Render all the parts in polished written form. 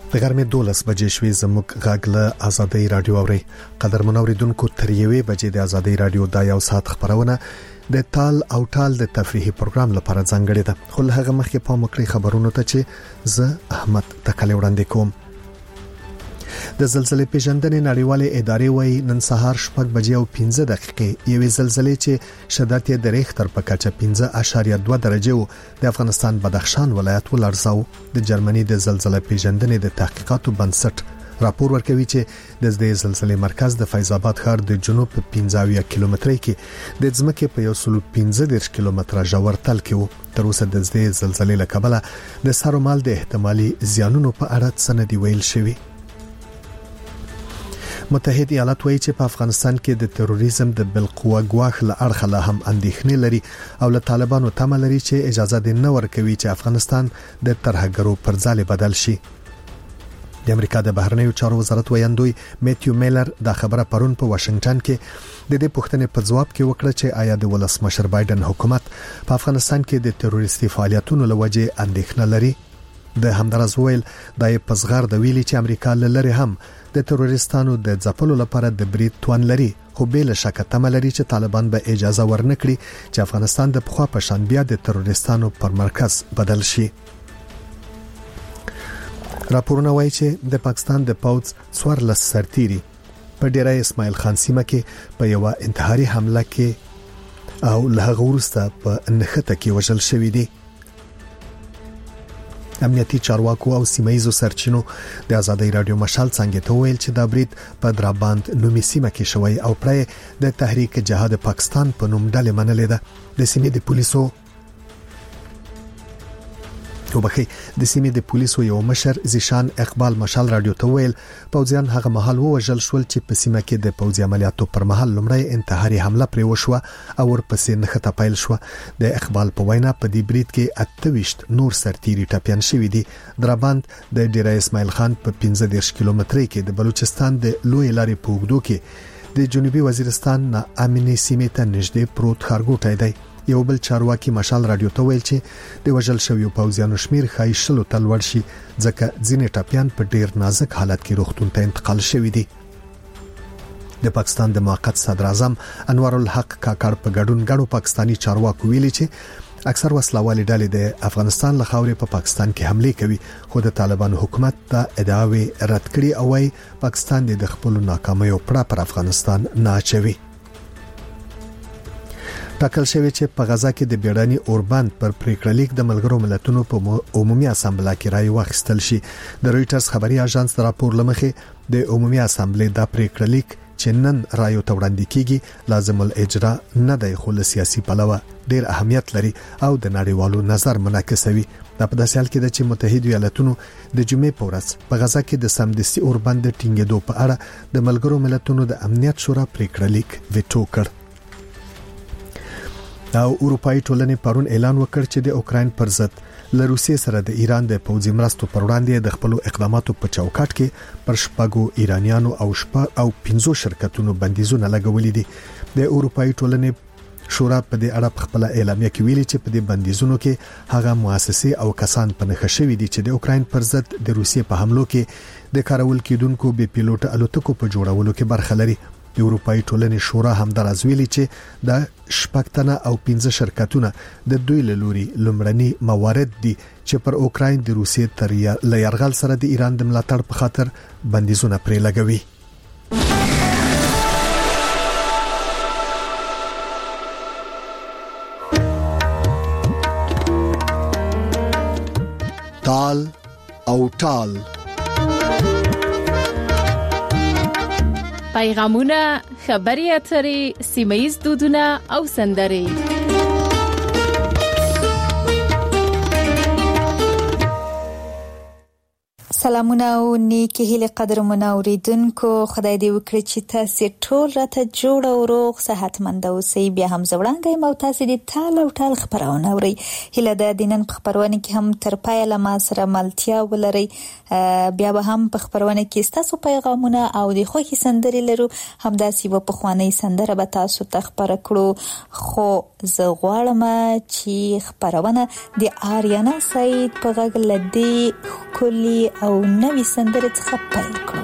د غرمې 12 بجې شوې زموږ غږ له آزادۍ رادیو اوري. قدرمن اوریدونکو تر یوې بجې د آزادۍ رادیو د یو ساعت خبرونه د تال او ټال د تفریحي پروګرام لپاره ځانګړې ده. خو له هغه مخکې په مکړې خبرونو ته چې زه احمد تکلی وړاندې کوم. د زلزلې پیژندنې نړیوالې ادارې وايي نن سهار 6:15 یوې زلزلې چې شدت یې د ریختر په کچه 5.2 درجه وو د افغانستان بدخشان ولایت ولړزاو. د جرمني د زلزلې پیژندنې د تحقیقاتو بنسټ راپور ورکوي چې د زلزلې مرکز د فیض آباد ښار د جنوب په 15 کیلومترۍ کې د ځمکې په 115 کیلومتره ژور تل کې وو. تر اوسه د زلزلې له کبله د سرومال د احتمالي زیانونو په اړه سندې ویل شوی. متحده ایالات وایي چې په افغانستان کې د تروریزم د بالقوه ګواښ له اړخه لا هم اندېښنې لري او له طالبانو تمه لري چې اجازه دې نه ورکوي چې افغانستان د ترهګرو پر ځای بدل شي. د امریکا د بهرنیو چارو وزارت ویاندوی میتیو میلر دا خبره پرون په واشنگټن کې د دې پوښتنې په ځواب کې وکړه چې آیا د ولسمشر بایدن حکومت په افغانستان کې د تروریستي فعالیتونو لوجه اندېښنه لري. د همدارس ویل د پزغار د ویلي چې امریکا لری هم د تروریستانو د ځپلو لپاره د برید توان لري، خو بل شک تمه لري چې طالبان به اجازه ورنکړي چې افغانستان د پخوا په شان بیا د تروریستانو پر مرکز بدل شي. راپورونه وایي چې د پاکستان د پوځ 14 سرتیري په ډیره اسماعیل خان سیمه کې په یو انتحاري حمله کې او له هغه وروسته په نښته کې وژل شوی دي. امنیتي چارواکو او سیمایزو سرچینو د آزادۍ رادیو مشال څنګه ته ویل چې دا برید په دراباند نومي سیمه کې شوی او پرې د تحریک جهاد پاکستان په نوم ډلې منلې ده. د سیمې د پولیسو یو مشر زیشان اقبال مشال رادیو ته ویل پوځیان هغه مهال وژل شول چې په سیمه کې د پوځي عملیاتو پر مهال لومړی انتحاري حمله پرې وشوه او ورپسې نښته پیل شوه. د اقبال په وینا په دې برید کې 28 نور سرتیري ټپیان شوي دي. درابند د ډیره اسماعیل خان په 15 کیلومترۍ کې د بلوچستان د لوی لارې په اوږدو کې د جنوبي وزیرستان نه امني سیمې ته نږدې پروت ښارګوټی دی. یو بل چارواکي مشال رادیو ته ویل چې د وژل شویو پوځیانو شمیر خایشلو تل ور شي ځکه ځینې ټپیان په ډیر نازک حالت کې روغتون ته انتقال شوی دي. د پاکستان د موقت صدر اعظم انوار الحق کاکړ په ګډون غړو پاکستانی چارواکو ویلي چې اکثر وسلوالې ډلې د افغانستان له خاورې په پاکستان کې حمله کوي، خو د طالبان حکومت دا ادعاوې رد کړي او وايي پاکستان د خپل ناکامیو پر افغانستان نه اچوي. ټاکل شوی چې په غزا کې د بیړني اوربند پر پریکړلیک د ملګرو ملتونو په عمومي اسامبله کې رائے واخیستل شي. د رويټرز خبري اژانس راپور لمخې د عمومي اسامبله د پریکړلیک چې نن رائے ته وړاندې کیږي لازم الاجرا نه دی، خو سیاسي پلوه ډیر اهمیت لري او د نړیوالو نظر منعکسوي. دا په داسې حال کې ده چې متحده ایالاتونو د جمعې په ورځ په غزا کې د سمدستي اوربند ټینګېدو په اړه د ملګرو ملتونو د امنیت شورا پریکړلیک ویټو کړ. او اروپאי ټولنې پرون اعلان وکړ چې د اوکرين پر ضد له روسیې سره د ایران د پوځي مرستو پر وړاندې د خپل اقداماتو په چوکاټ کې پر شپږو ایرانیانو او 15 شرکتونو بندیزونه لګولې دي. د اروپאי ټولنې شورا په دې اړه خپل اعلامیه کې ویلي چې په دې بندیزونو کې هغه مؤسسې او کسان په نښه شوي دي چې د اوکرين پر ضد د روسیې په حملو کې د کارول کېدونکو بي پیلوټ الوتکو په جوړولو کې برخه لري. د اروپאי ټولنې شورا هم درازویلي چې د شپږتنه او 15 شرکتونه د دوی له لوري لومړني موارد دي چې پر اوکرين د روسیې تر یرغل سره د ایران د ملاتړ په خاطر بندیزونه پرې لګوي. تال او ټال پیغامونه، خبري اترې، سیمایي دودونه او سندرې. سلامونه او نیکی هیله قدرمن اوریدونکو، خدای دې وکړي چې تاسو ټول راته جوړ او روغ صحتمند اوسئ. بیا هم زوړانګې مو تاسو دې تال او ټال خبرونه اوري. هیله د دینن په خبرونه کې هم تر پای له ما سره ملتیا ولري. بیا به هم په خبرونه کې تاسو پیغامونه او د خوښي سندري لرو. همداسې و په خواني سندره به تاسو ته خبر کړو. خو زه غواړم چې خبرونه د آریانا سعید په غږ لدی کلی او او نوې سندرې څخه پیل کړو.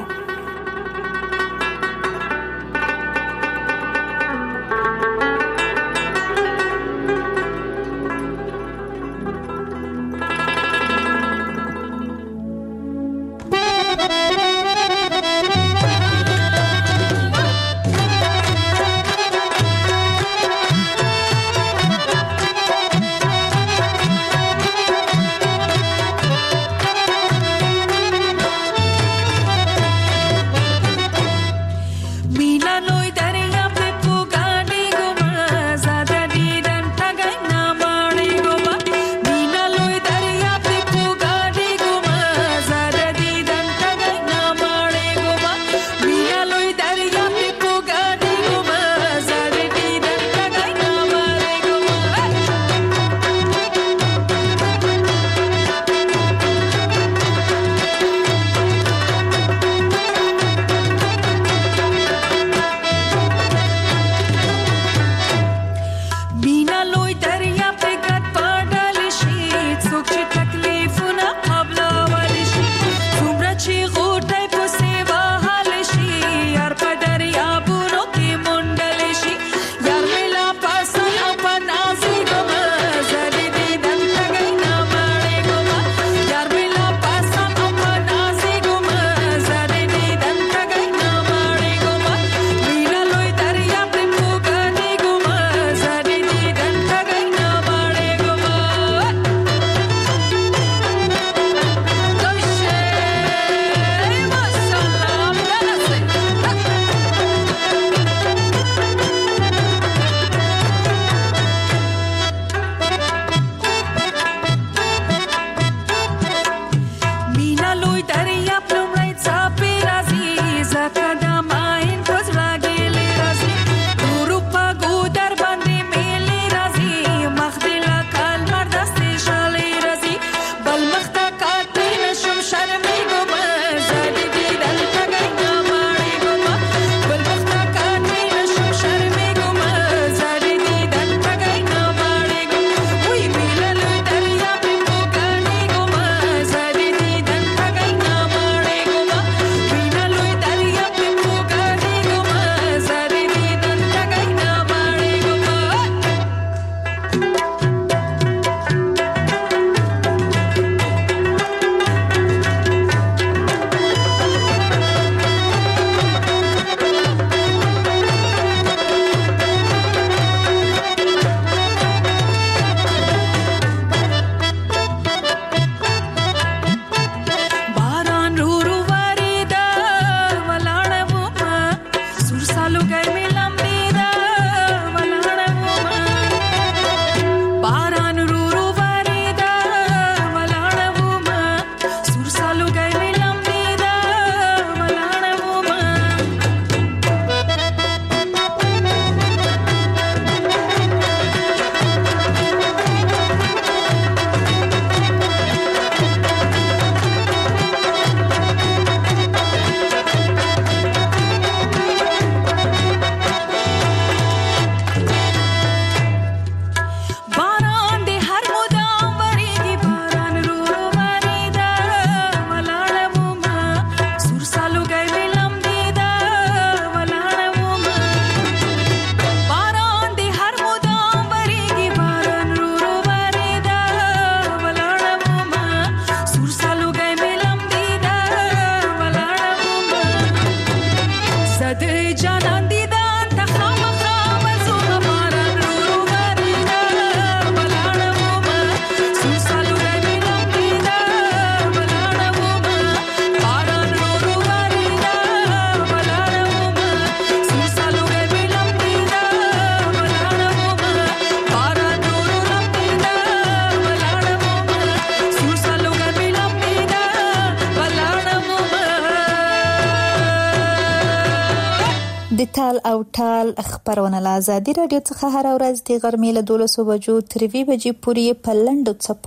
د تال او ټال خبرونه له ازادي رادیو څخه هر ورځ د غرمې له 12 بجو تر 2 بجې پورې په لنډو څپو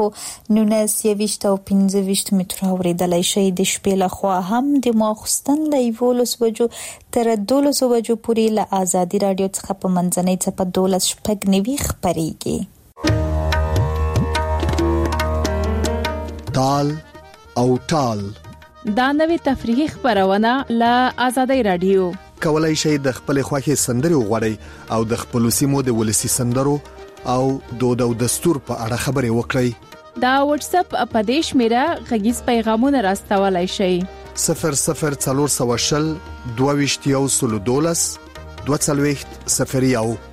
19 او 15 متره اوریدلای شئ. د شپې له خوا هم د ماخستن له 11 بجو تر 12 بجو پورې له ازادي رادیو څخه په منځنۍ څپه 12 شپږ نوي خبريږي. تال او ټال دا نوې تفریحي خبرونه له آزادۍ رادیو. کولای شئ د خپل خوښي سندرې وغواړئ او د خپل سیمو د ولسی سندرو او دود او دستور په اړه خبرې وکړئ. دا واتس اپ اپدیش میرا غږیز پیغامونه راستولای شئ. 0040 22 22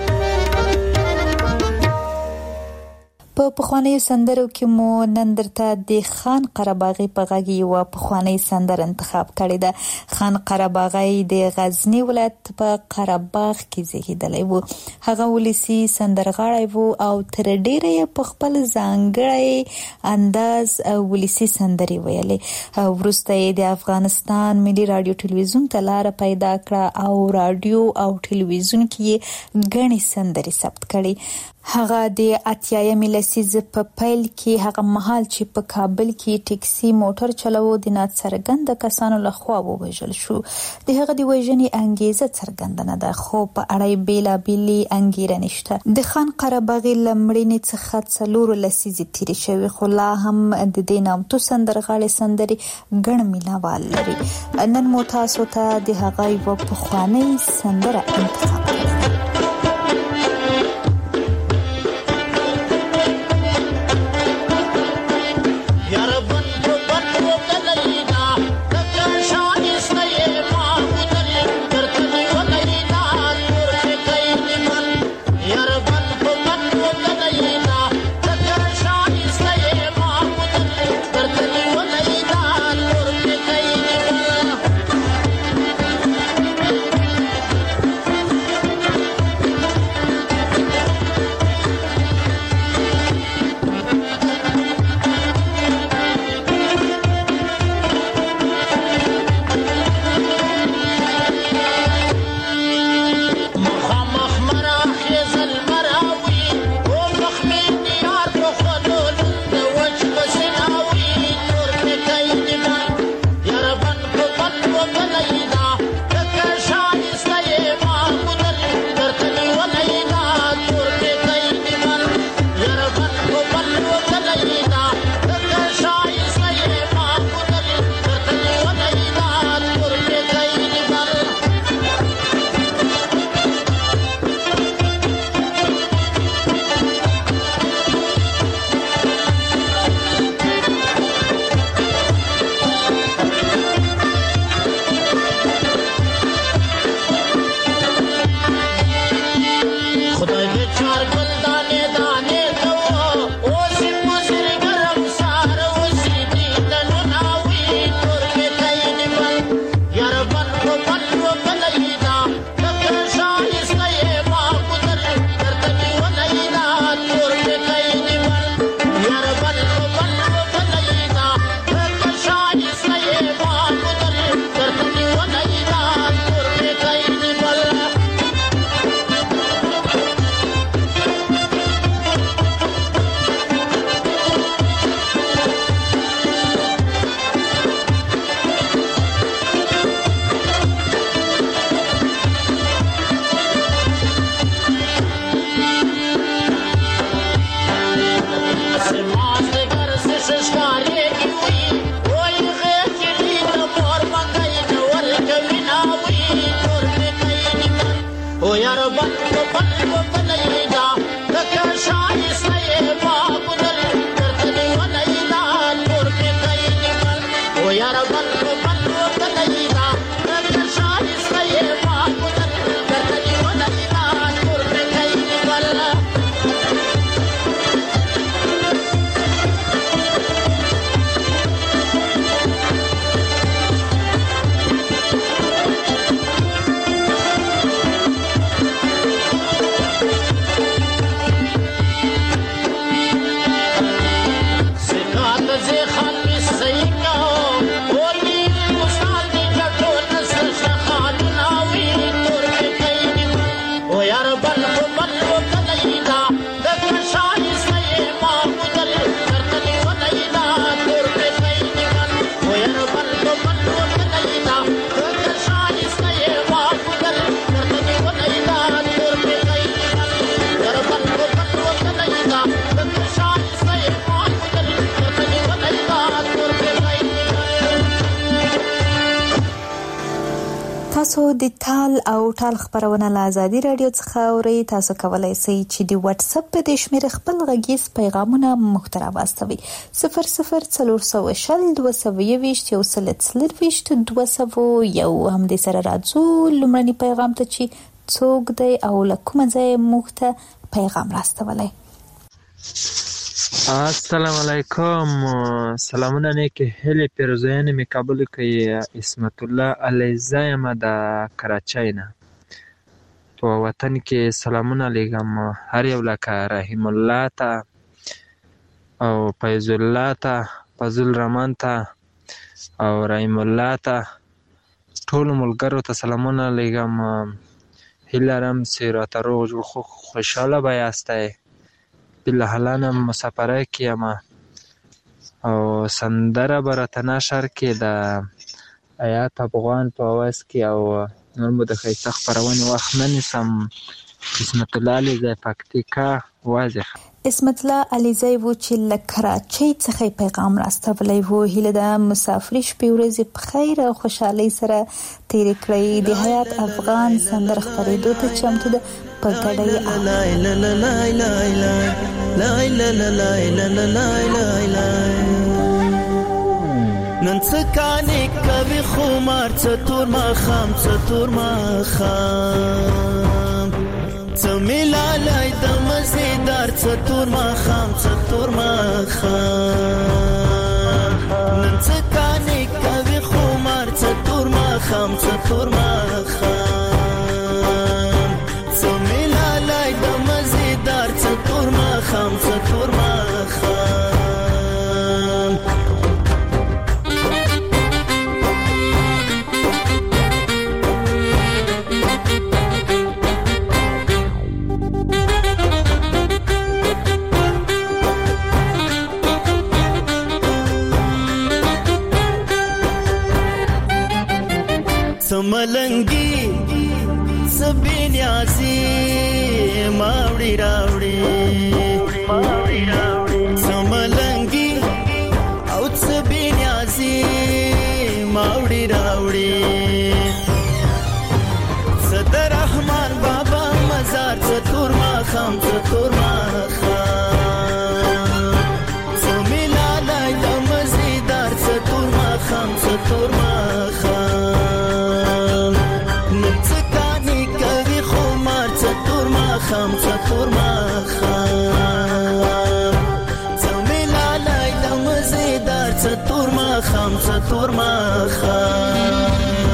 په پخوانیو سندرو کې مو نن درته د خان قرهباغي په غږ یو پخوانی سندر انتخاب کړی ده. خان قرهباغي د غزنی ولایت په قرهباغ کې زیږیدلی و. هغه ولسی سندرغاړی و او تر ډیره په خپل ځانګړی انداز ولسی سندري ویلې. وروسته د افغانستان ملي رادیو ټلویزیون ته لار پیدا کړه او رادیو او ټلویزیون کې غني سندري ثبت کړي. هغه د اتیایمې لسیزې په پیل کې هغه مهال چې په کابل کې ټیکسي موټر چلوو د ناڅرګند کسانو لخوا ووژل شو. د هغه د وژنې انګیزه څرګنده نه ده، خو په اړه بیلابېلې انګیرنې شته. د خان قرهباغي له مړینې څخه 4 لسیزې تیرې شوې، خو لا هم د دې نامتو سندرغاړي سندرې ګڼ مینوال لري. نن مو تاسو ته د هغه یوه پخوانۍ سندره انتخاب کړې. تاسو د تال او ټال خبرونه له ازادي رادیو څخه اورئ. تاسو کولای شئ چې د واتس اپ په شمېر خپل غږیز پیغامونه مخترا واستوي 004222 یو هم د سره راځو لمړني پیغام ته چې څوک دی او له کومه ځایه موږ ته پیغام راستولی. السلام علیکم. سلامونه نیکې هیلې پیرزویانې مې قبول کړئ. اسمت الله علیزی یم د کراچۍ نه. په وطن کې سلامونه لیږم هر یو لکه رحیم الله ته او فیض الله ته، فضل الرحمن ته او رحیم الله ته، ټولو ملګرو ته سلامونه لیږم. هیله لرم چې راته روغ جوړ خوشحاله به یاستی. بلحالانه مسافرۍ کې یم او سندره به راته نشر کې د ایات افغان په اواز کې او نور مو د ښایسته خپرونې وخت نه نیسم. اسمت الله علیزی پکتیکا واضح. اسمت الله علیزی و چې له کراچۍ څخه پیغام راستولی و. هیله ده مسافري شپې ورځې په خیر او خوشحالۍ سره تېرې کړئ. د حیات افغان سندره خپرېدو ته چمتو ده په ګډه یې نن څه کانې کوي خمار څه تور ماښام څه تور ماښام څه ملالای د مزیدار څه تور ماښام څه تور ماښام نن څه کانې کوي خمار څه تور ماښام څه تور ماښام څه ملالای د مزیدار څه تور ماښام څه تور ماښام سملنگی سبینیازی ماوڑی راوڑی سملنگی او سبینیازی ماوڑی راوڑی صدر رحمان بابا مزار چطور ماخام چطور ماخام سمیلالای دمزیدار چطور ماخام چطور ماخام خام چطور ماخام زمیلالای د مزیدار چطور ماخام چطور ماخام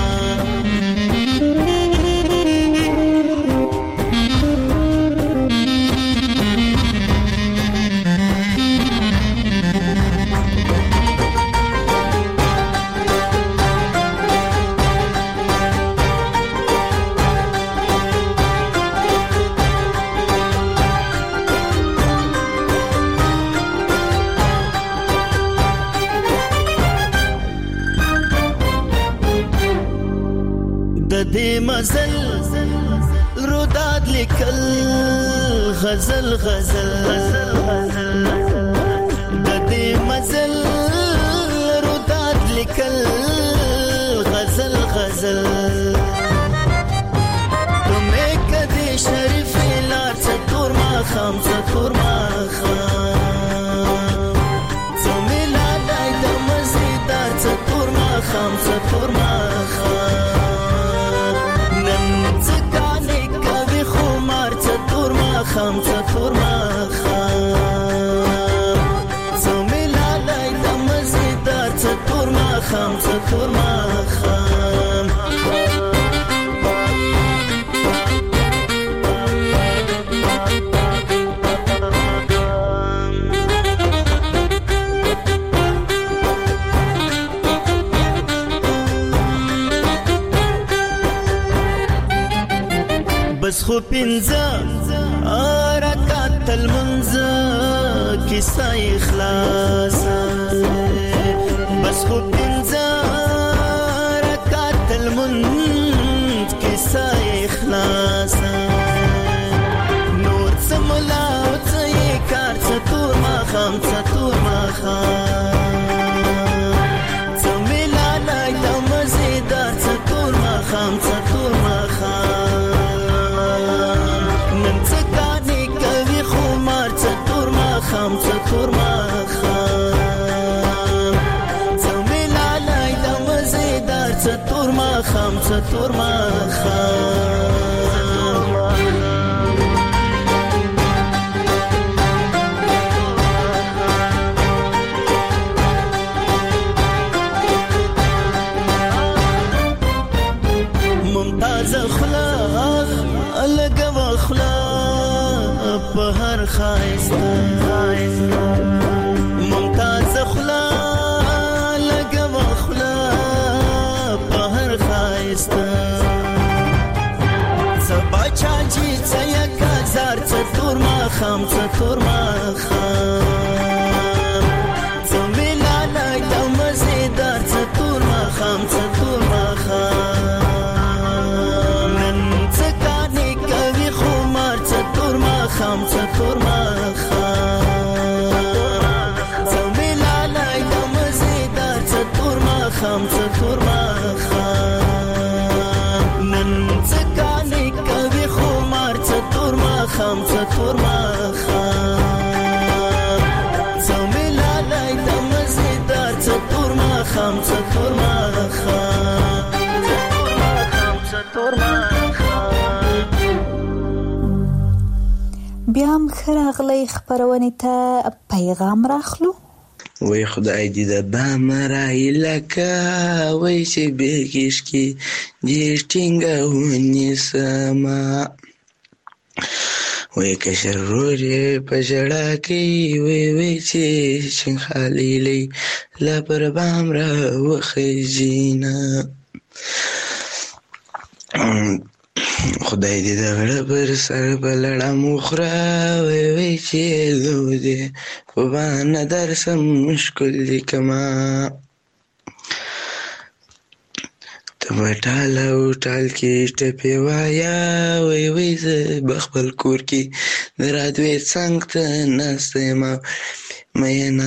مزل روداد لیکل غزل غزل د دې مزل روداد لیکل غزل غزل تمه کدي شریف لار چتور ما خام چتور ما خام زمیلا دای د مزیدار چتور ما خام چتور ما خام چطور ماخام زمیلالای د مزیدار چطور ماخام چطور ماخام بس خو پنځه رکعت المنځ کیسه اخلاص بس خو پنځه رکعت المنځ کیسه اخلاص نور څه ملا او څه کار څه تور ماښام څه تور ماښام څه ملالای د مزیدار څه تور ماښام څه په هر خایسته ممتاز خلا لګه مخلا په هر خایسته سبا چاچی څیا کازار څتور ما خام څتور ما خام زمیلا لای د مزیدار څتور ما خام څتور ما خام نن څکانی کوي خمار څتور ما خام څتور ما خام زمیلا لای د مزیدار څتور ما خام څتور ما خام نن څکانی کوي خمار څتور ما خام څتور ما خام زمیلا لای د مزیدار څتور ما خام څتور ما خام څتور ما بیا هم ښه راغلی خپرونې ته پیغام راخلو. وای خدای دې د بامرای لکه وای چې بېګیش کې دې ټینګه ونیسما وای کشر رورې په ژړا کوي وای وای چې شنخالي لۍ لا پر بام راوخیږي خدای دې د غړه پر سر په لړم وخوره وای وای چې زه دې په بانه درسم مشکل لیکما ته به ټال او ټال کې ټپې وایه وای وای زه به خپل کور کې د رادوې څنګ ته ناسته یم مینه.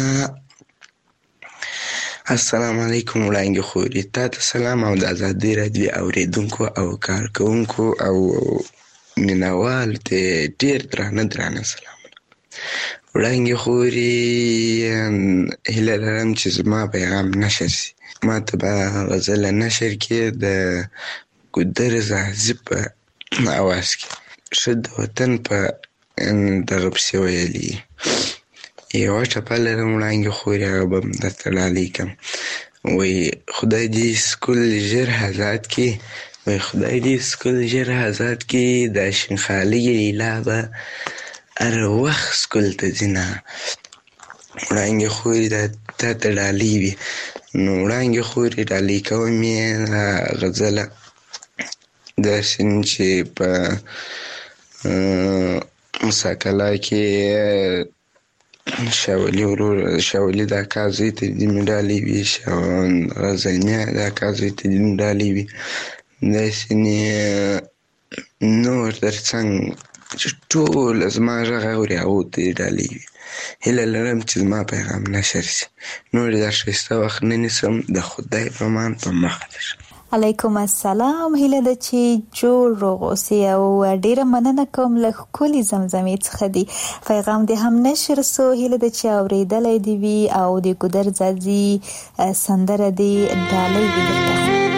السلام علیکم وړانګې خورې، تا ته سلام او د ازادۍ راډیو اورېدونکو او کارکوونکو او مینوالو ته ډېر درانه سلامونه. وړانګې خورې، هیله لرم چې زما پیغام نشر شي. ما ته به غزله نشر کې د ګودر زاهزي په اواز کې ښه د وطن په دغه پسې ویلي یوه ټپه لرم وړانګې خورې، هغه به م درته ډالۍ کړم. وایي خدای دې سکول ژر آزاد کړي، وایي خدای دې سکول ژر آزاد کړي، دا شنخالۍ لیلا به هر وخت سکول ته ځینه. وړانګې خورې دا تا ته ډالۍ وي. نو وړانګې خورې ډالۍ کوم یې غزله داسې چې په مساکله کې شاولي د اکا زوی ته دې مې ډالۍ وي، غزنیه د اکا زوی ته دې مې ډالۍ وي، داسې نور تر څنګ چې ټول زما غږ اوري هغو ته دې ډالۍ وي. هیله لرم چې زما پیغام نشر شي. نور دا ښایسته وخت نه نیسم، د خدای په امان په مخه ده. علیکم السلام، هیله ده چې جوړ روغ اوسې او ډیره مننه کوم له ښکلې زمزمې څخه دی. پیغام دې هم نشر سو، هیله ده چې اورېدلی دې وي او د ګودر زاځي سندره دې ډالۍ وي درته.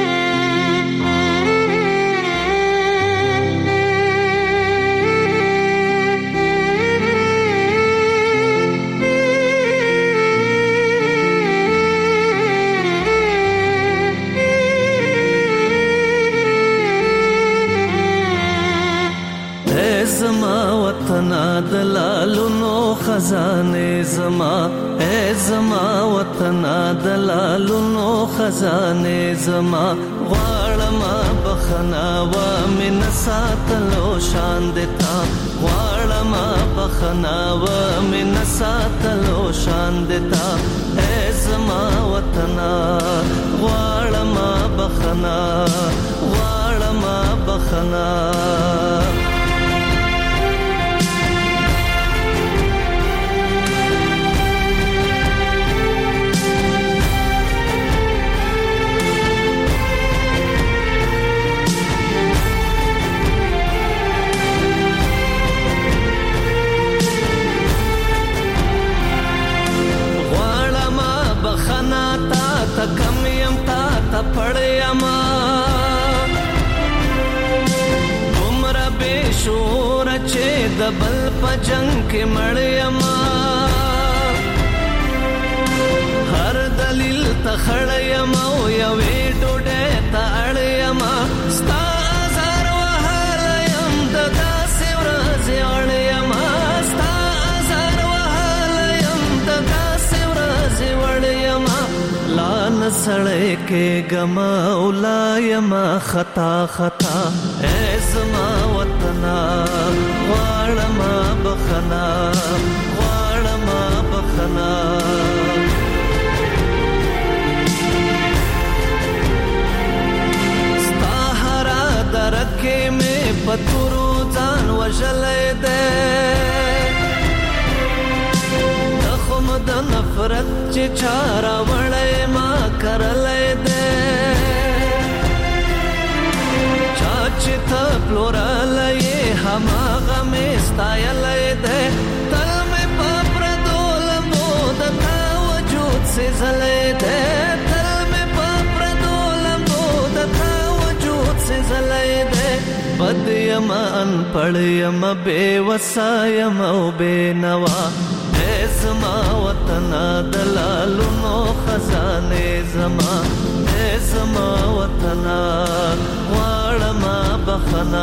دلالونو خزانه زما، اے زما وطن دلالونو خزانه زما، غواړم بخنا و من ساتلو شان دتا، غواړم بخنا و من ساتلو شان دتا، اے زما وطن غواړم بخنا، غواړم بخنا. کم یم تا تا پړیما عمر به شور چې د بل په جنگ کې مړیما، هر دلیل ته خړیما او یوې ډوډۍ ته اړیما، ستا زار وهل یم د داسې ورځې اړیما، سړی کې غما اولا یما خطا خطا اے زما وطنا غواړم بخنا غواړم بخنا ستا هرا درکې مې پتورو ځان وژلې ده د نفرت چې چارا وړې ما کرلې ده چا چې ته پلورلې هماغه مې ستایلې ده تل مې په پردولمو د تا وجود سېزلې ده تل مې په پردولمو د تا وجود سېزلې ده بد یم انپړ یم بے وسا یم او بے نوا زما وطنا دلالونو خزانه زما زما وطنا غواړم بخنا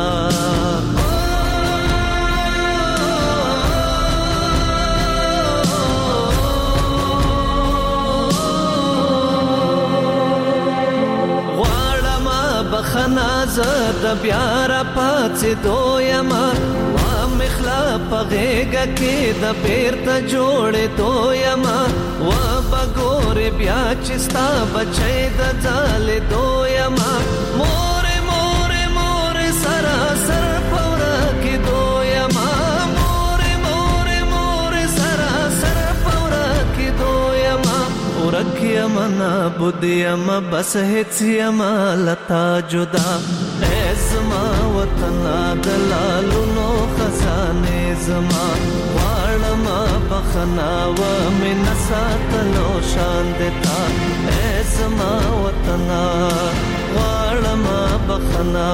غواړم بخنا زه د بیا را پاتې دویما مخلا پغېګه کې د بیرته جوړې دویما و بګور بیا چې ستا بچی د ځالې دویما مور مور مور سراسر پوره کې دویما مور مور مور سراسر پوره کې دویما ورک یم نابود یم بس هېڅ یم لتا جدا زما وطنا دلالونو خزانه زما غواړم بخنا و من ساتلو شان دتا زما وطنا غواړم بخنا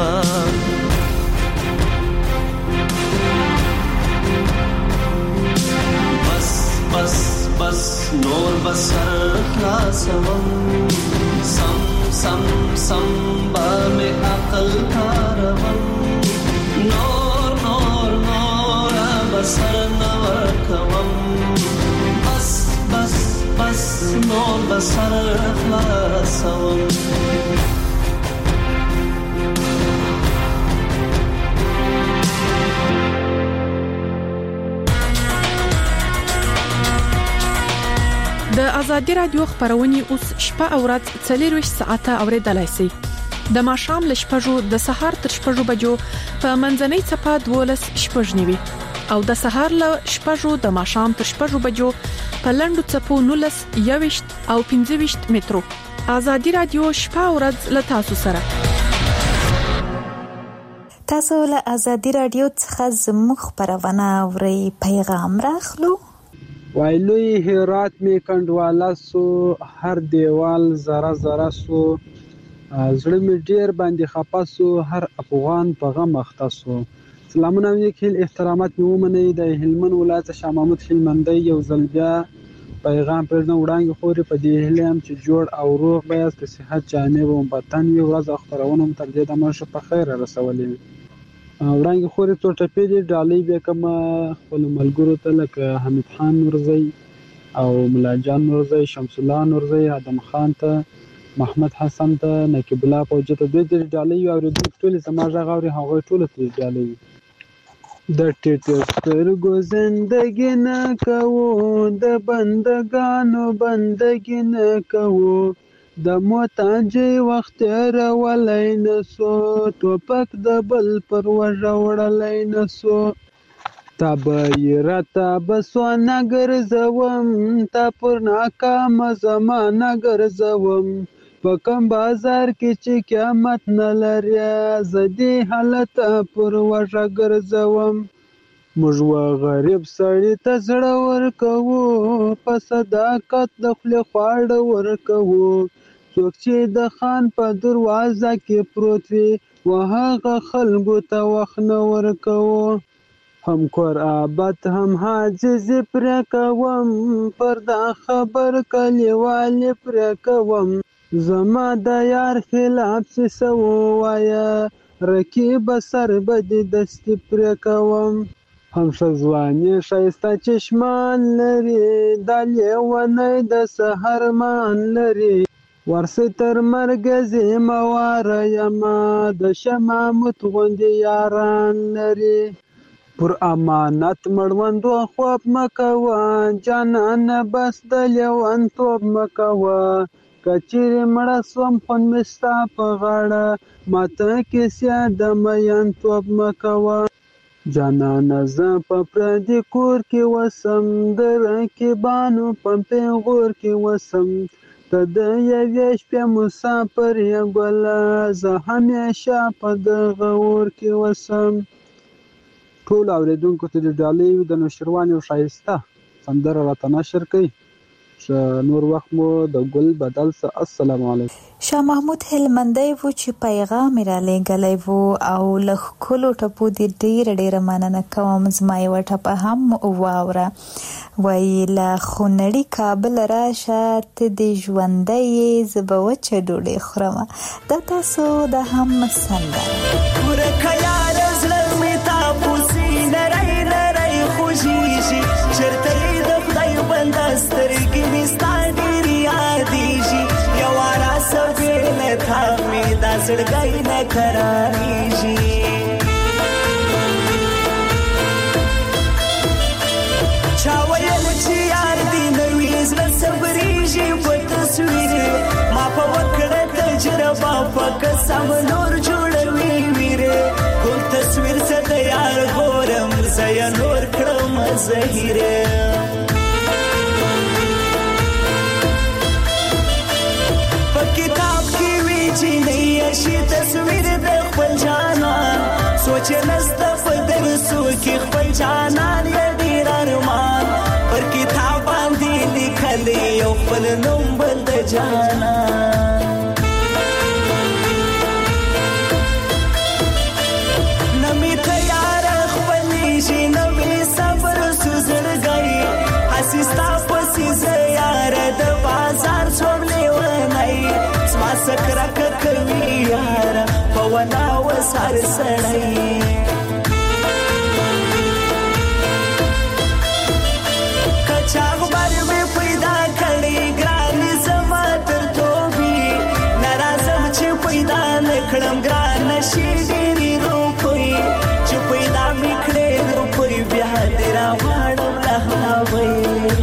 بس بس بس نور بسر خلاصوم سم سم سم با میں عقل کاروم نور نور نور بسر نور کوم بس بس بس نور بسر خلاصوم د ازادي رادیو خبرونه اوس شپه او ورځ 24 ساعته اوریدلای شئ د ماښام ل شپږو د سهار تر شپږو بجو په منځنۍ چپه 12 شپږنیوي او د سهار ل شپږو د ماښام تر شپږو بجو په لندو چپو 19 21 او 25 مترو ازادي رادیو شپه او ورځ ل تاسو سره تاسو له ازادي رادیو څخه زموږ خبرونه اورئ پیغام راخلو وایلوی هرات می کندواله سو هر دیوال زره زره سو زړه می ډیر باندې خپه سو هر افغان په غم اخته سو سلامونه وکیل احترامات می ومني د هلمند ولایت شاه محمود هلمندی یو ځل بیا پیغام پرنه وړاندې خوري په دې هلم چې جوړ او روغ بیاست په صحت جانب او وطن وي ورځ خبرونه تر دې د مرشه په خیر رسولې وړاندې خوري څو ټپې دي ډالۍ به کوم خپل ملګرو ته لکه حمید خان نورزی او ملا جان نورزی شمس الله نورزی ادم خان ته محمد حسن ته نقیب الله فوجي ته د ډالۍ او د ټول زماجه غوړي هغه ټول ته ډالۍ د ټیټ سترګو زندګی نه کوو د بندگانو بندگی نه کوو د موتاجي وخت راولای نسو ټوپک د بل پر وژوړلای نسو تابیرتا بسو نګرځوم تا پر ناکام زمانہ ګرځوم په کوم بازار کې چې قیامت نه لري زدي حالت پر وژه ګرځوم موږ غریب سړی ته زړه ورکوو په صداقت د خپل خواړه ورکوو څوک چې د خان په دروازه کې پروت وي وهغه خلکو ته وخت نه ورکوو هم کور آباد هم حاجز پرې کوم پر دا خبر کلیوالې پرې کوم زما د یار خلاف څه سو وایه رقیب سر بدې دستې پرې کوم هم ښځوانې ښایسته چشمان لري دا لیونی د سحر مان لري ورسې تر مرګه زما واره یما د شمامت غوندې یاران لري پر امانت مړوندو خواب مکوه جانانه بس د لیونتوب مکوه کچېرې مړه سوم خون مې ستا په غاړه ماته کیسه د میینتوب مکوه جانانه زه په پردي کور کې وسم د رقیبانو په پیغور کې وسم ته د یوې شپې مسافر یې ګله زه همیشه په دغه اور کې وسم. ټول اورېدونکو ته د ډالۍ د نوشیروان یو ښایسته سندره راته نشر کړئ. نور وخت مو د ګل بدل څه. السلام علیکم. شاه محمود هلمندی و چې پیغام را لېږلی و او له ښکلو ټپو دې ډېره مننه کوم. زما یوه ټپه هم واوره. وایي له خونړي کابل راشه ته دې ژوندی یې زه به وچه ډوډۍ خورمه. دا تاسو د هم سندره ورکه یاره زړه مې تاپوسي نری نری خوږېږي چېرته یې د خدای بنده سترګې مې ستا ډېرې یادېږي یوه راسه بې له تا مې دا زړګی نه قرارېږي چا ویل چې یار دې نه وي زړه صبرېږي په تصویر ما په وکړه تجربه په قسم نور جوړوي ویرې ګل تصویر څه د یار ګورم زه یې نور کړم زهیره په کتاب کې وي چې نه یې شي تصویر د خپل جانان سوچ نسته په درسو کې خپل جانان یې ډېر ارمان پر کتاب باندې لیکلی یو خپل نوم بل د جانان نه مې تیاره خپلېږي نه مې صبر سوزړګی هسې ستا پسې زه یاره د بازار څوم لیونی زما څه کرکه کوي یاره په ونه وسار سړی چاغبر مې پیدا کړی ګرانې زما تر توبې نه راځم چې پیدا نه کړم ګرانه شي ډېرې روپۍ چې پیدا مې کړې روپۍ بیا دې راغواړم له هغوی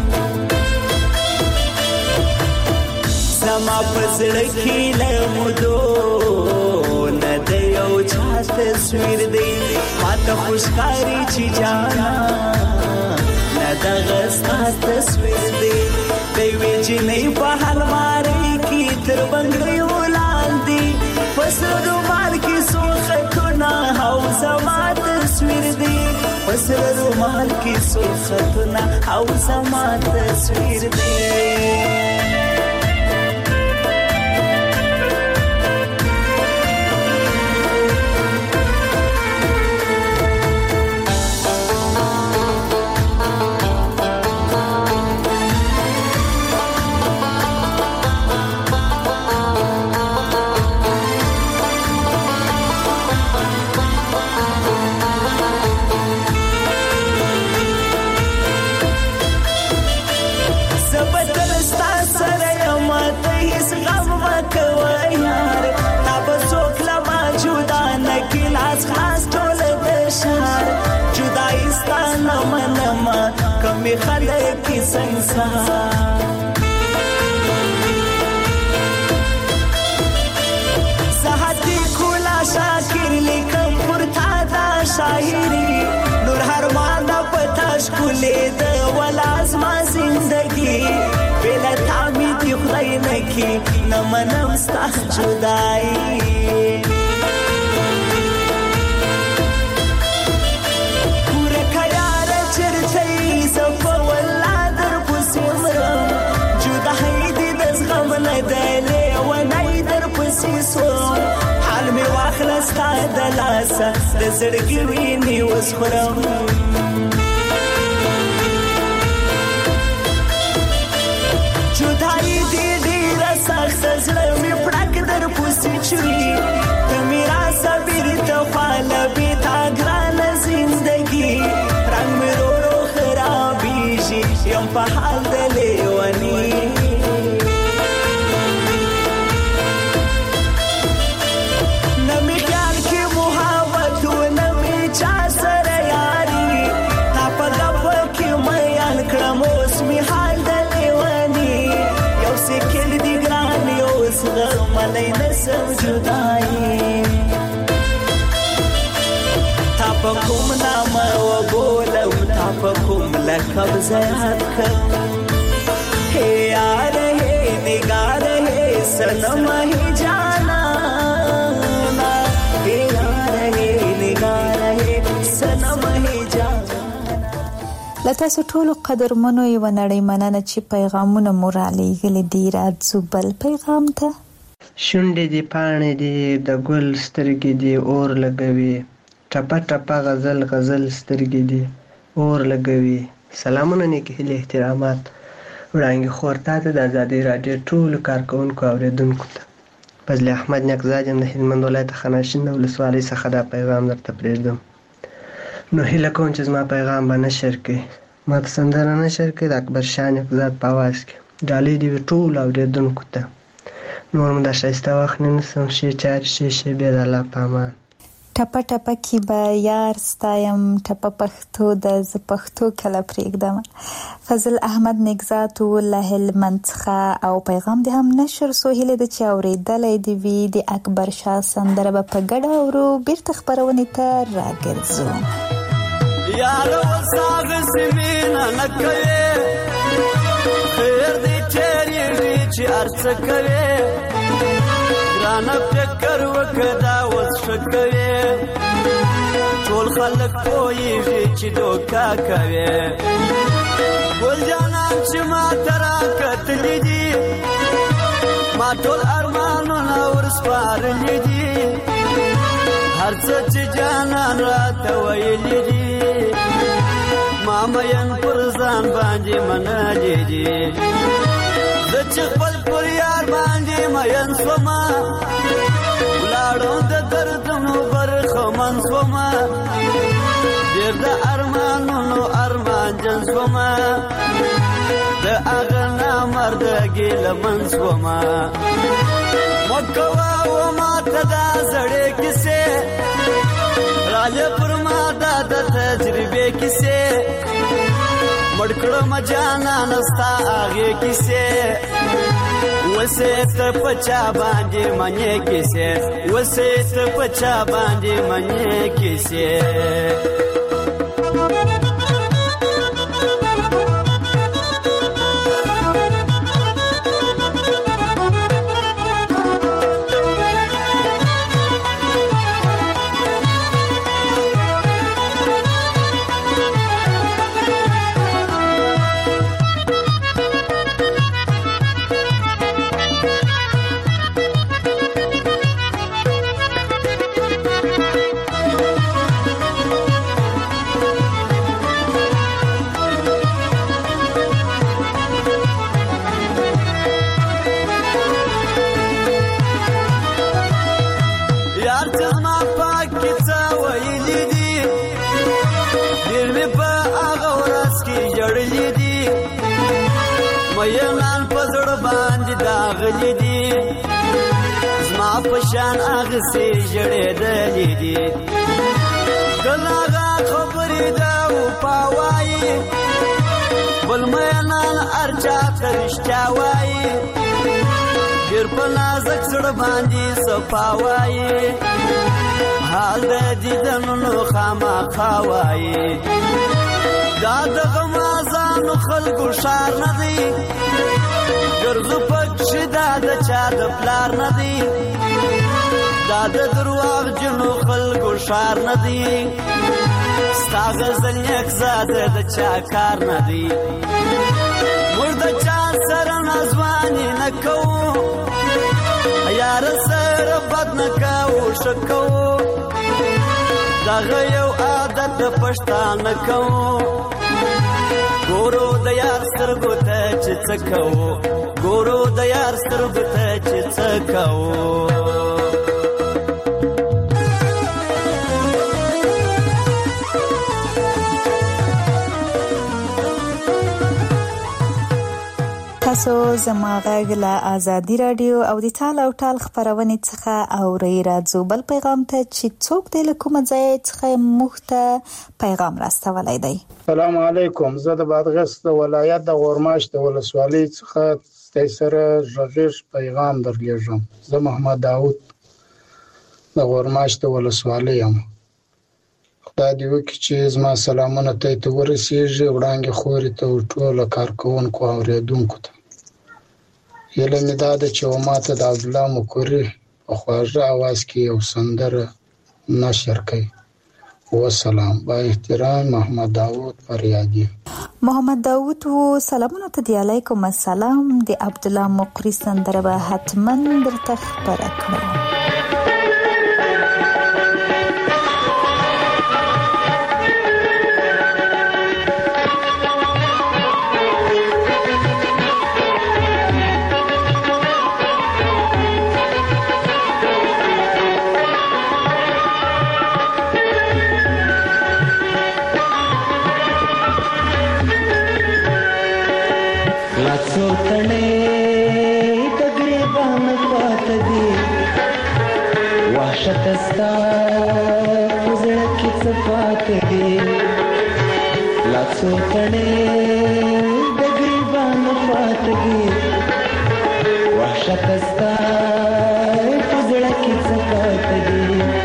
زما په زړه کې له مودو نه د یو چا تصویر دی ماته خوشکاري چې جانا دغه ستا تصویر دی د یوې جینۍ په المارۍ کې تر بنګړیو لاندې په سره رومال کې څو خطونه او زما تصویر دی په سره رومال کې څو خطونه او زما تصویر دی کمی خلق کی سنسار ساحتی کولا شاکر لیکم پرتا دا شاعری نور هر مانا پتاش کلی دا ولازما زندگی بیلا تامی دی خدای نکی نمنم ستا جدائی حال می واخلستا د لاسه د زړګي ویني وسخرم جدائی دی ډېر سخت زړه می پړک در پوسې چوي ته میرا صبر ته خاله بي تا ګران زندگی رنگ می رو رو خرابېږي یم په حال د لیونی په کوم نامه وبولم تا په کوم لقب زیاد کړم هی یار هی نگار هی سنم هی جانا هی یار هی نگار هی سنم هی جانا. لتاسو ټولو قدرمنو یو نړۍ مننه چې پیغامونه مو را لېږلي دي. راځو بل پیغام ته. شونډې دي پاڼې دي د ګل سترګې دي اور لګوي ټپه ټپه غزل غزل سترګې دي اور لګوي. سلامونه نیکې هیلې احترامات وړانګې خور تا ته د ازادۍ راډیو ټولو کارکوونکو اورېدونکو ته. فضل احمد نیکزاد یم د هلمند ولایت خاناشین د ولسوالۍ څخه دا پیغام درته پرېږدم. نو هیله کوم چې زما پیغام به نشر کړي. ما ته سندره نشر کړي د اکبر شاه نیکزاد په اواز کې. ډالۍ دې وي ټولو اورېدونکو ته. نور مو دا ښایسته وخت نه نیسم. ښې چارې ښې شېبې د الله په امان. ټپه ټپه کې به یار ستایم ټپه پښتو د زه پښتو کله پرېږدم. فضل احمد نیکزاد له هلمند څخه او پیغام دې هم نشر سو. هیله ده چې اورېدلی دې وي. د اکبر شاه سندره به په ګډه اورو. بیرته خپرونې ته راګرځو. یارو ساغسې مینه نه کوې خیر دې تېرېږي چې هر څه کوې ګرانه فکر وکړه دا اوس ښه کوې ټول خلک پوهېږي چې دوکه کوې ګل جانان چې ما ته راکتلي دي ما ټول ارمانونه ورسپارلي دي هر څه چې جانان راته ویلي دي ما مین پر ځان باندې منلي دي زه چې خپل پر یار باندې مین شومه ولاړم د دردونو برخمن شومه ډېر د ارمانونو ارمانجن شومه د هغه نامردګي لمن شومه مه کوه و ما ته دا زړې کیسې راله پر ما دا د تجربې کیسې مړ کړم جانان ستا هغې کیسې وسې ته په چا باندې منې کیسې وسې ته په چا باندې منې کیسې مینان په زړه باندې داغلي دي زما په شان اغسې ژړېدلي دي کله هغه خبرې دا وپاوایي بل مینان هر چا ته رښتیا وایي ډېر په نازک زړه باندې صفا وایي حال د دیدنونو خامخا وایي دا د غمازانو خلکو ښار نه دی ګرځو پکښې دا د چا د پلار نه دی دا د درواغجنو خلکو ښار نه دی ستا غزل نیکزاده د چا کار نه دی موږ د چا سره نازواني نه کوو یاره سره بد نه کوو ښه کوو دغه یو عادت د پښتانه کوو ګورو د یار سترګو ته چې څه کوو ګورو د یار سترګو ته چې څه کوو تاسو زما غږ له ازادي رادیو او د ټال او ټال خبرونه څخه اورئ. راځو بل پیغام ته چې څوک د کومه ځای څخه موږ ته پیغام راستولی دی. السلام علیکم. زه د بادغیس د ولایت د غورماش د ولسوالۍ څخه ستاسو سره غږیز پیغام درلېږم. زه محمد داوود د غورماش د ولسوالۍ یم. دا دی وکړي چې زما سلامونه ته ورسیږي وړانګې خورې ته ټولو کارکوونکو او اورېدونکو ته. هیله مې دا ده چې ماته د عبدالله مکوري په خواږه اواز کې یو سندره نشر کړي. والسلام. با احترام محمد داود فریادی. محمد داود و سلامونه ته دی. علیکم السلام. د عبدالله مقری سندره به حتما درته خبره کړم. شکستا زړه کې څه پاتې دي لا څو تڼې د ګریبانو پاتې دي وحشتستا زړه کې څه پاتې دي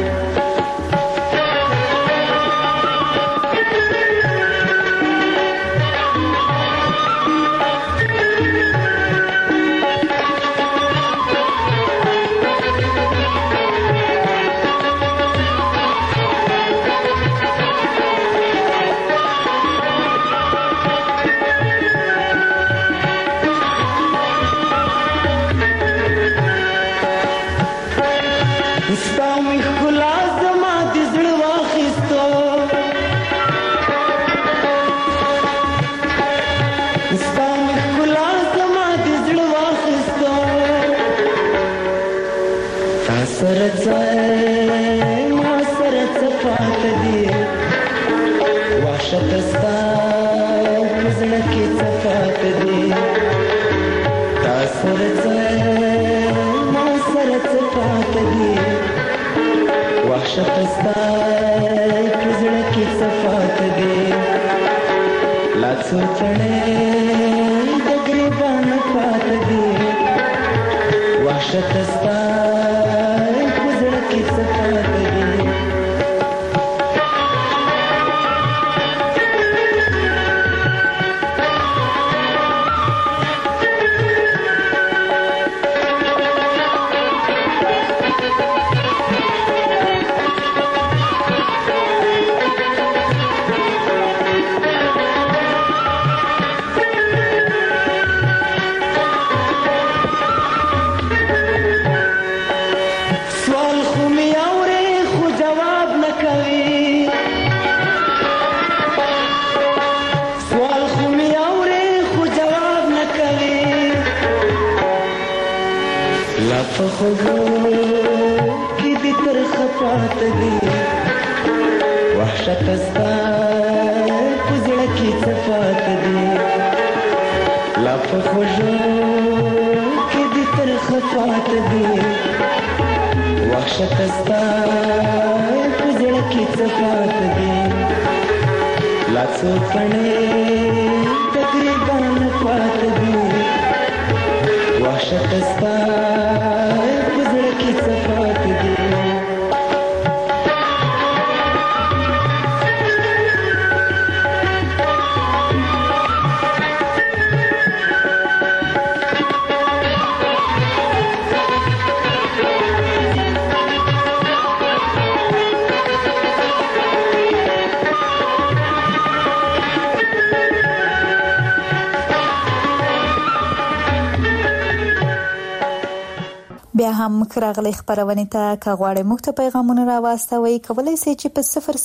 بیا هم راغلی خبرونه ته کغواړې موږ ته پیغامونه راوستوي کولای شئ چې په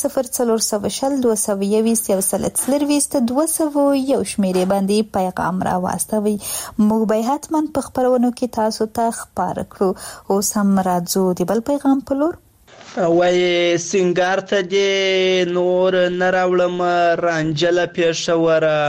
00402021 شمیرې باندې پیغام راوستوي موږ به حتما په خبرونو کې تاسو ته خبر کړو اوس هم راځو د بل پیغام په لور وای سنگار ته دې نور نه راولم رانجله پېښوره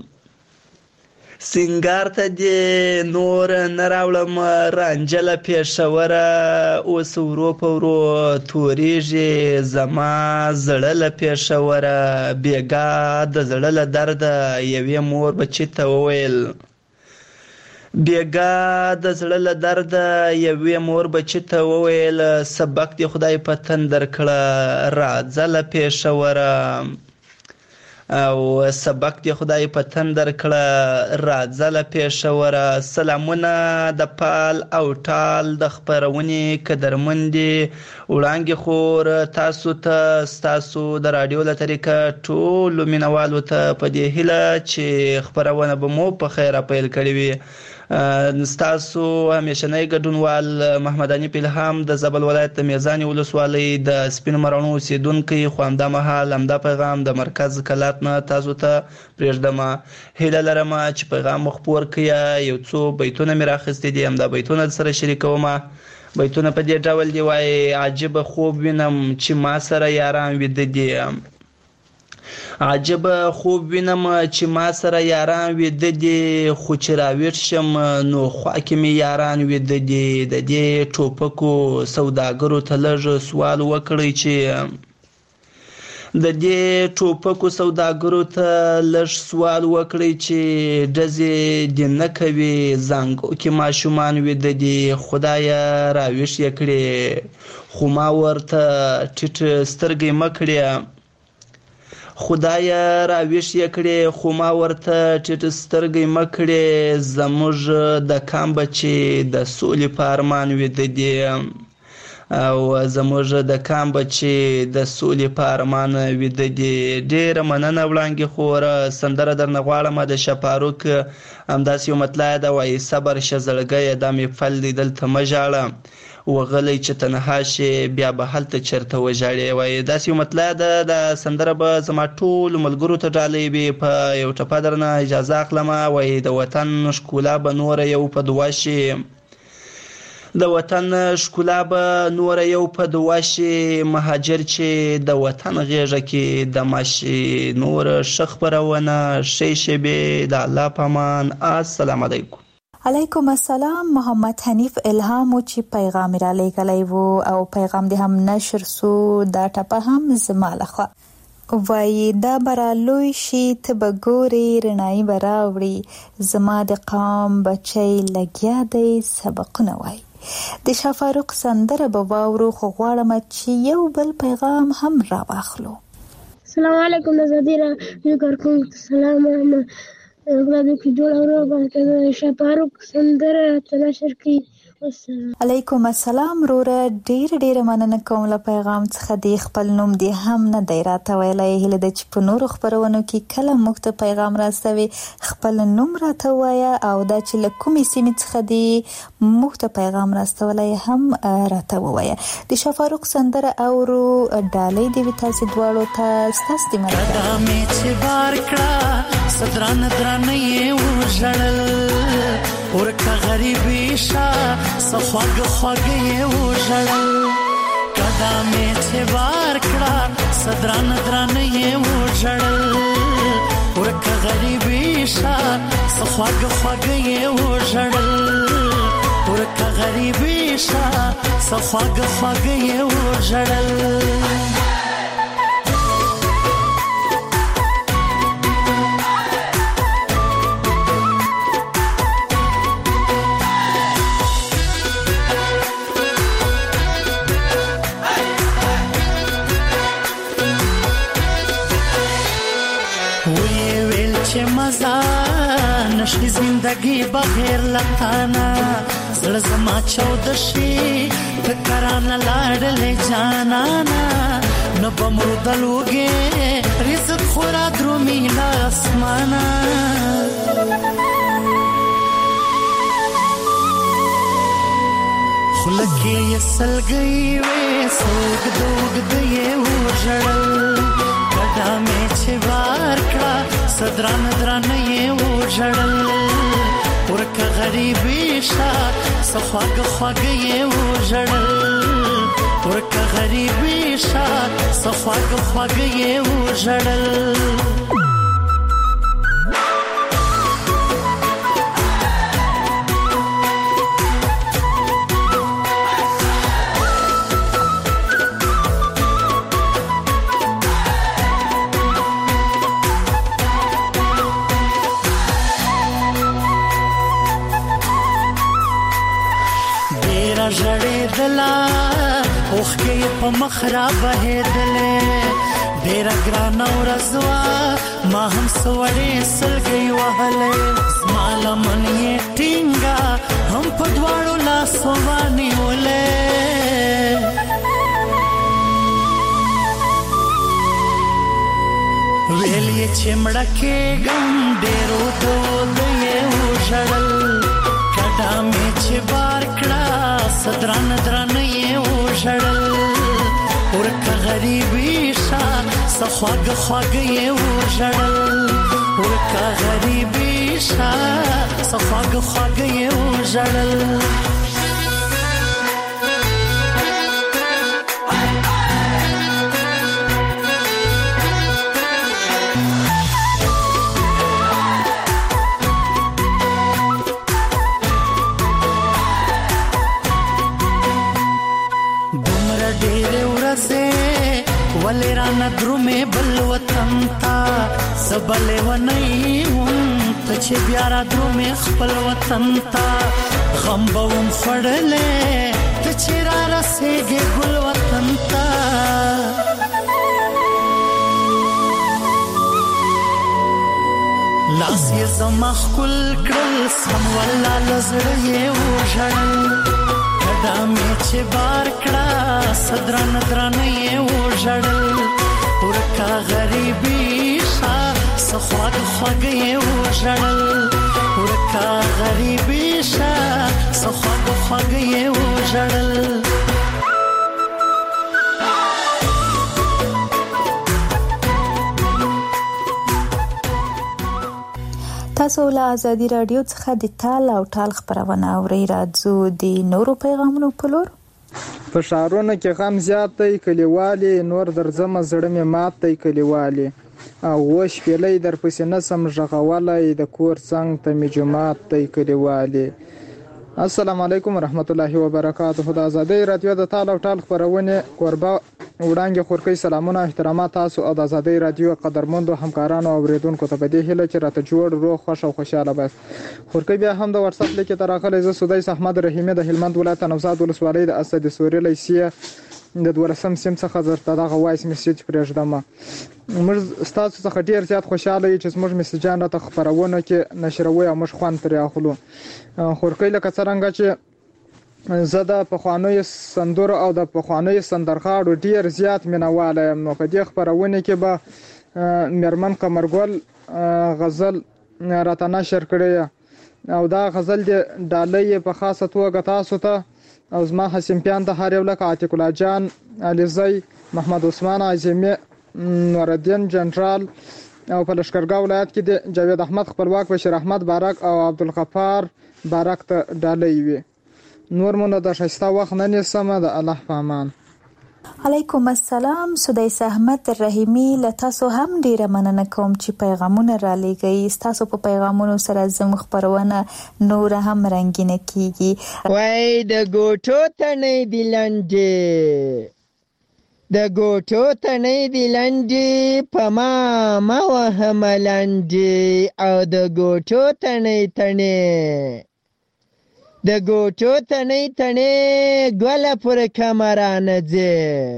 سنگار ته دې نور نه راولم رانجله پېښوره اوس ورو په ورو تورېږي زما زړه له پېښوره بېګا د زړه له درده یوې مور بچي ته وویل بیګا د زړه له درده یوې مور بچي ته وویل سبق دې خدای په تندر کړه راځه له پېښوره او سبق دې خدای په تندر کړه راځه له پېښوره. سلامونه د پال او ټال د خپرونې قدرمندې وړانګې خور تاسو ته ستاسو د راډیو له طریقه ټولو مینوالو ته په دې هیله چې خپرونه به مو په خیره پیل کړې وي. ستاسو همیشنی ګډونوال محمد حنیف الهام د زابل ولایت د میزانې ولسوالۍ د سپین مرانو اوسیدونکی خو همدا مهال همدا پیغام د مرکز کلات نه تاسو ته پرېږدم. هیله لرم چې پیغام مو خپور کړئ. یو څو بیتونه مې راخیستي دي، همدا بیتونه سره شریکوم. بیتونه په دې ډول دی وایي: عجیبه خوب وینم چې ما سره یاران ویده دي، عجیبه خوب وینم چې ما سره یاران ویده دي، خو چې راویښ شم نو خوا کې مې یاران ویده دي. د دې ټوپکو سوداګرو ته لږ سوال وکړئ چې د دې ټوپکو سوداګرو ته لږ سوال وکړئ چې ډزې دې نه کوي، زانګو کې ماشومان ویده دي، خدایه راویښ یې کړې خو ما ورته ټیټ سترګې مه کړې، خدایه راویښ یې کړې خو ما ورته ټیټ سترګې مه کړې. زموږ د کام بچي د سولې په ارمان ویده دي، او زموږ د کام بچي د سولې په ارمان ویده دي. ډېره مننه وړانګې خوره. سندره درنه غواړم د شفاروق همداسې یو مطلع ده وایي: صبر شه زړګیه دا مې پل دی دلته مه ژاړه، وغلی چې تنها شي بیا به هلته چېرته وژاړې. وایي داسې یو مطلع ده. دا سندره به زما ټولو ملګرو ته ډالۍ وي. په یو ټپه درنه اجازه اخلم. وایي د وطن ښکلا به نوره یو په دعا شي، د وطن ښکلا به نوره یو په دعا شي، مهاجر چې د وطن غېږه کې د ماشي نوره ښه خپرونه ښې شېبې د الله په امان. السلام علیکم. علیکم السلام. محمد حنیف الهام چې پیغام را لېږلی وو او پیغام دې هم نشر سو. دا ټپه هم زما لخوا وایي: دا به لوی شي ته به ګورې رڼایي به راوړي، زما د قام بچی لګیا دی سبقونه وایي. د شفاروق سندره به واورو، خو غواړم چې یو بل پیغام هم را واخلو. السلام علیکم. آزادي راډیو کارکونکو سلام. غواړم چې جوړ اورو شفاروق سندره تنشر کی. علیکم السلام روره. ډیر مننه کوم له پیغام څخه. دی خپل نوم دی هم نه دی راته ویلی. هیله ده چې په نورو خپرونو کې کله موږ ته پیغام راستوي خپل نوم راته وایه، او دا چې له کومې سیمې څخه دی موږ ته پیغام راستولی هم راته ووایه. د شفاروق سندره اورو. ډالۍ دی وي تاسې دواړو ته. ستاسو د ورکه غریبی شا سخواگ خواگی و جڑل قدامی چه بار کڑا صدران درانی و جڑل ورکه غریبی شا سخواگ خواگی و جڑل ورکه غریبی شا سخواگ خواگی و جڑل. نشی زندگی بغیر لطانا زړه زما چود شي فکران لاړلې جانانا نو بمردلوګي رزق خورا درومي لاسمانا خلکې یسلګي وې سوګ دوګ دې وژړل کډا مې چې وار کړه صدران درانه و جړل ورکه غریبی شا صفاګ خواګي و جړل ورکه غریبی شا صفاګ خواګي و جړل. را ژړېدله اوښکې په مخ را بهېدلې ډېره ګرانه ورځ وه ما هم څه وړې سلګۍ وهلې زما لمن یې ټینګه هم په دواړو لاسو ونیولې ویل یې چې مړه کېږم ډېرو دود یې وژړل کډه مې چې بار کړه څه درانه درانه یې وژړل ورکه غریبي شه څه خواږه خواږه یې وژړل ورکه غریبي شه څه خواږه خواږه یې وژړل ولې رانه درومې بل وطن ته زه به لیونی وم ته چې بیا را درومې خپل وطن ته غم به وم خوړلی ته چې را رسېږې ګل وطن ته لاس یې زما ښکل کړل سم والله له زړه یې وژړل کډه مې چې بار کړه څه درانه درانه یې وژړل ورکه غریبي شه څه خواږه خواږه یې وژړل ورکه غریبي شه څه خواږه خواږه یې وژړل تاسو له ازادي رادیو څخه د تال او ټال خبرونه اورئ راځو د نورو پیغامونو په لور په ښارونو کې غم زیات دی کلیوالي نور درځمه زړه مې مات دی کلیوالي او وش پیلې در پسې نسم ژغولای د کور څنګ ته مې جماعت دی کلیوالي السلام علیکم ورحمت الله وبرکاته د ازادي رادیو د تال او ټال خبرونه قربا وړاندې خورکې سلامونه احترامات تاسو او د ازادي رادیو قدرمندو همکارانو او اوریدونکو ته په دې هیله چې راته جوړ روغ خوش او خوشاله بس خورکې بیا هم د واتس اپ لیکه تراخله ز سودای احمد رحیمه د هلمند ولایت نوزاد ولسوالۍ د اسد سوري لیسیه د 12 سیم څخه درته دغه وایس میسج پرېږدم موږ تاسو څخه ډیر زیات خوشاله یو چې موږ میسجان راته خبرونه کې نشروي او موږ خوان پرې اخلو خورکې لکه څنګه چې زه د پخوانیو سندرو او د پخوانیو سندرغاړو ډیر زیات مینواله یم نو په دې خبرونه کې به میرمن قمرګل غزل راته نشر کړی او دا غزل د ډالۍ په خاصه توګه تاسو ته او زما حسینپیان ته هر یو لکه عتیق الله جان علیزی محمد عثمان اعظمي نوردین جنرال او په لشکرګاه ولایت کې د جاوید احمد خپلواک بشیر احمد بارک او عبدالغفار بارک ته ډالۍ وي نور مونږ د شایسته وخت نه نسمه د الله په امان علیکم السلام سدیس احمد رحیمی لتاسو هم ډیره مننه کوم چې پیغامونه را لېږئ تاسو په پیغامونو سره زموږ خبرونه نور هم رنگینه کیږي وای د ګوټو تنې دی لنډې د ګوټو تنې دی لنډې په ما وهم لنډې او د ګوټو تنې د ګوټو تنې ګوله پر کمرانه ځي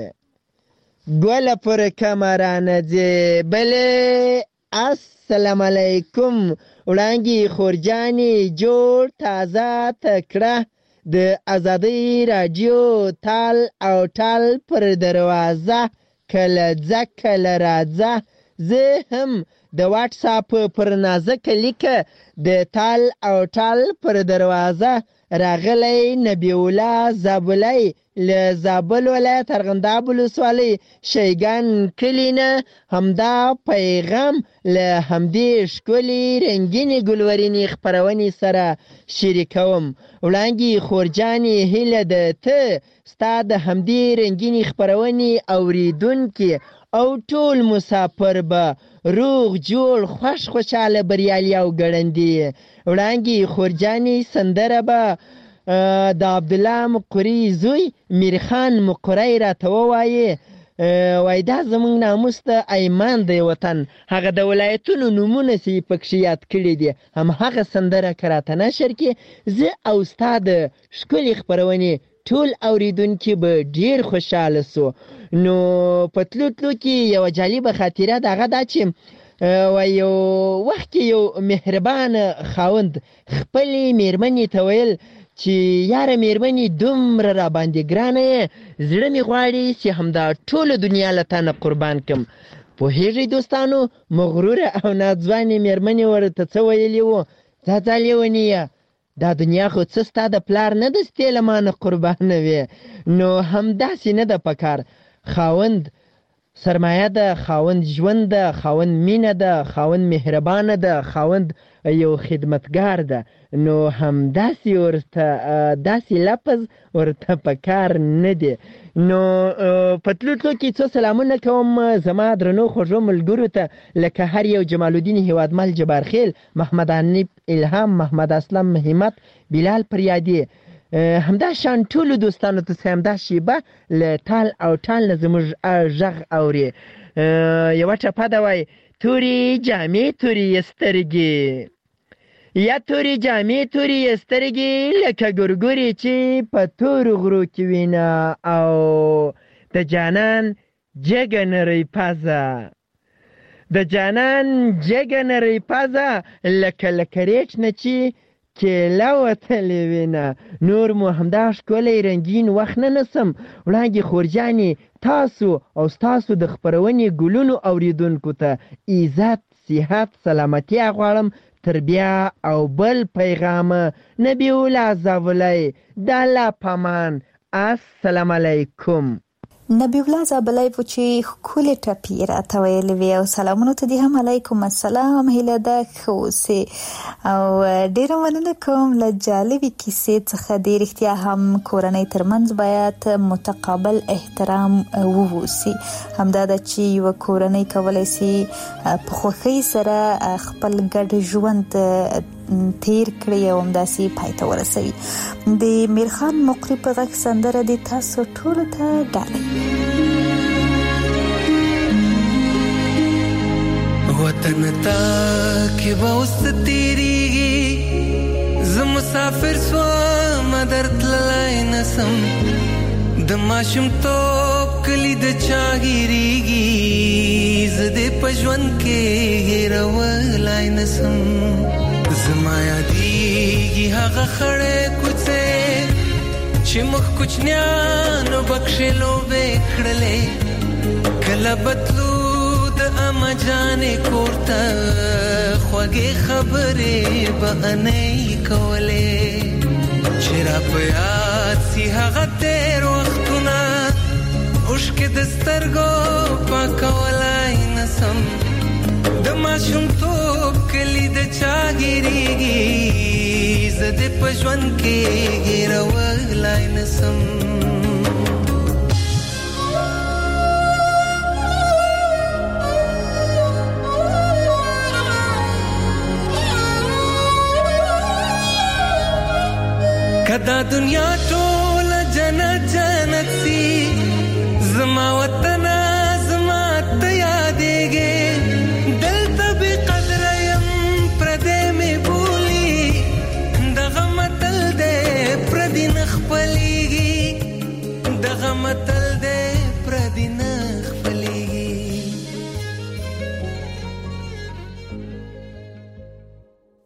بلې السلام علیکم وړانګې خورجانې جوړ تازه تکړه د ازادي رادیو تال او ټال پر دروازه کله ځه کله راځه زه هم د واتس اپ پر نازک لیکه د تال او ټال پر دروازه راغلی نبی الله زابلی له زابل ولایت ارغنداب ولسوالۍ شیګان کلي نه همدا پیغام له همدې ښکلې رنګینې ګلورینې خپرونې سره شریکوم وړانګې خورجانې هیله ده ته ستا د همدې رنګینې خپرونې اوریدونکي او ټول مسافر به روغ جوړ خوشاله بریالي او ګړندي وړانګې خورجانې سندره به د عبدالله مقری زوی میرخان مقری راته ووایي وای دا زمونږ ناموس ته ایمان دی وطن هغه د ولایتونو نومونه چې پکښې یاد کړي دي همهغه سندره که راته نشر کړي زه او ستا د ښکلې خپرونې ټول اوریدونکي به ډیر خوشاله سو. نو په تلو کې یو جالبه خاطره دغه دا چې یو وخت کې یو مهربان خاوند خپلې میرمنې ته ویل چې یاره میرمنې دومره را باندې ګرانه یې، زړه مې غواړي چې همدا ټوله دنیا له تا نه قربان کړم. پوهېږئ دوستانو، مغروره او ناځوانې میرمنې ورته څه ویلي وو؟ ځه لیونیه، دا دنیا خو څه ستا د پلار نه ده ستې له ما نه قربانه وې. نو همداسې نه ده پکار. خاوند سرمایه ده، خاوند ژوند ده، خاوند مینه ده، خاوند مهربانه ده، خاوند یو خدمتګار ده. نو همداسې ورته داسې لفظ ورته پکار نه دی. نو په تلو کې څو سلامونه کوم زما درنو خوږو ملګرو ته، لکه هر یو جمال الدین هیوادمل، جبارخیل، محمد حنیف الهام، محمد اسلم همت، بلال پریادي، همدا شان ټولو دوستانو ته چې همدا شیبه له ټال او ټال نه زموږ غږ اوري. یوه ټپه ده وایي: تورې جامې تورې سترګې، یا تورې جامې تورې سترګې، لکه ګورګورې چې په تورو غرو کې وینه، او د جانان جګه نرۍ پزه، د جانان جګه نرۍ پزه، لکه ریچ نه چې کیله وتلې وینه. نور مو همدا ښکلی رنګین وخت نه نسم. وړانګې خورجانې، تاسو او ستاسو د خپرونې ګلونو اوریدونکو ته عزت، صحت، سلامتیا غواړم. تر بیا او بل پیغام، نبی الله زاولی، د الله پامان. السلام علیکم. نبی الله زابلای و چې ښکلې ټپې راته ویلې وې او سلامونو ته دې هم علیکم السلام هیله ده ښه اوسې. او ډېره مننه کوم له جالبې کیسې څخه. د رښتیا هم کورنۍ ترمنځ باید متقابل احترام ووسي. همدا ده چې یوه کورنۍ کولی سي په خوښۍ سره خپل ګډ ژوند تیر کړی او همداسې پای ته ورسوي. د میرخان مقری په غږ سندره د تاسو ټولو ته ډالۍ. وطن تا کې به اوس تیریږي، زه مسافر سوم در تللی نسم، د ماشومتوب کلي د چا هېرېږي، زه دې په ژوند کې هېرولی نسم. زما یادېږي هغه خړې کوڅې چې موږ کوچنیانو پکښې لوبې کړلې، کله به تلو د اما جانې کور ته، خوږې خبرې به انۍ کولې، چې را په یاد سي هغه تېر وختونه، اوښکې د سترګو پاکولی نسم. د ماشومتوب کلي د چا هېرېږي، زه دې په ژوند کې هېرولی نسم. که دا دنیا ټوله جنت جنت سي، زما وطنه زما ته یادېږي، دلته بې قدره یم پردی مې بولي، دغه متل دی پردي نه خپلېږي، دغه متل